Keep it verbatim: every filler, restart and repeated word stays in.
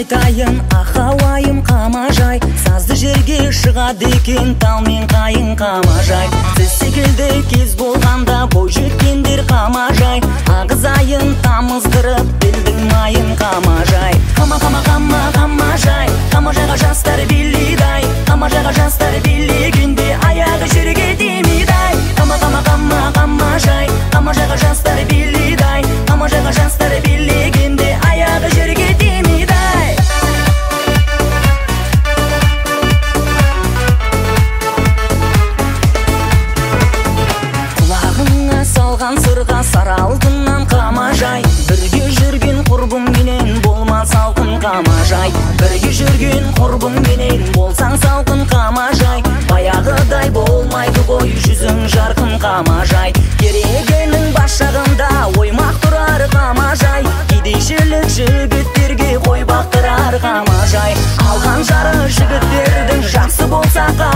айтайын, ахауайым қамажай, сазды жерге шығады екен тал мен қайын қамажай. Сіз секілді кез болғанда бой жеткендер қамажай, ағызайын тамыздырып білдің майын қамажай. Қама қама қама қамажай, қамажайға жастар билейдай, қамажайға жастар билегенде аяғы жерге демейдай. Қама қама қама қамажай, қамажайға жастар билейдай, қамажайға жастар билегенде аяғы жерге демейдай. Құлағыңа салған сырға сары алтыннан қамажай, бірге жүрген құрбың менен болма салқын қамажай. Бірге жүрген құрбың менен болсаң салқын қамажай, баяғыдай болмайды ғой жүзің жарқын қамажай. Керегенің бас жағында оймақ тұрар қамажай, кедейшілік жігіттерге қой бақтырар қамажай. Алған жары жігіттердің жақсы болса